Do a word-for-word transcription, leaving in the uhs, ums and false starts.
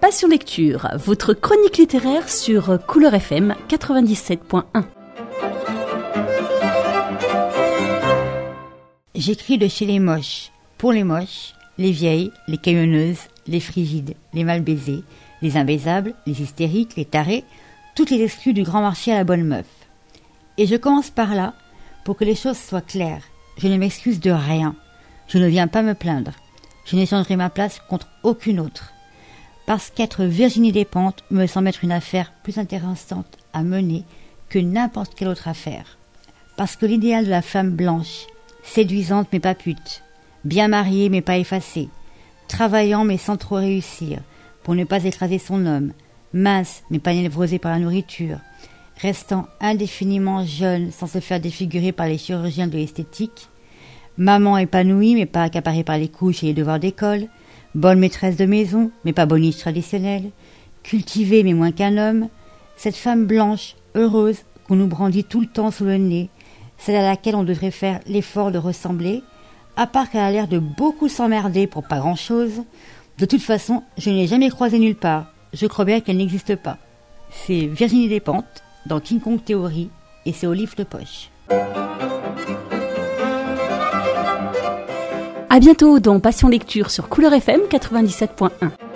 Passion Lecture, votre chronique littéraire sur Couleur F M quatre-vingt-dix-sept point un. J'écris de chez les moches, pour les moches, les vieilles, les caillonneuses, les frigides, les mal baisées, les imbaisables, les hystériques, les tarés, toutes les exclus du grand marché à la bonne meuf. Et je commence par là, pour que les choses soient claires. Je ne m'excuse de rien. Je ne viens pas me plaindre. Je n'échangerai ma place contre aucune autre. Parce qu'être Virginie Despentes me semble être une affaire plus intéressante à mener que n'importe quelle autre affaire. Parce que l'idéal de la femme blanche, séduisante mais pas pute, bien mariée mais pas effacée, travaillant mais sans trop réussir, pour ne pas écraser son homme, mince mais pas névrosée par la nourriture, restant indéfiniment jeune sans se faire défigurer par les chirurgiens de l'esthétique, maman épanouie mais pas accaparée par les couches et les devoirs d'école, bonne maîtresse de maison mais pas boniche traditionnelle, cultivée mais moins qu'un homme, cette femme blanche, heureuse, qu'on nous brandit tout le temps sous le nez, celle à laquelle on devrait faire l'effort de ressembler, à part qu'elle a l'air de beaucoup s'emmerder pour pas grand-chose. De toute façon, je ne l'ai jamais croisée nulle part. Je crois bien qu'elle n'existe pas. C'est Virginie Despentes dans King Kong Theory et c'est au livre de poche. À bientôt dans Passion Lecture sur Couleur F M quatre-vingt-dix-sept point un.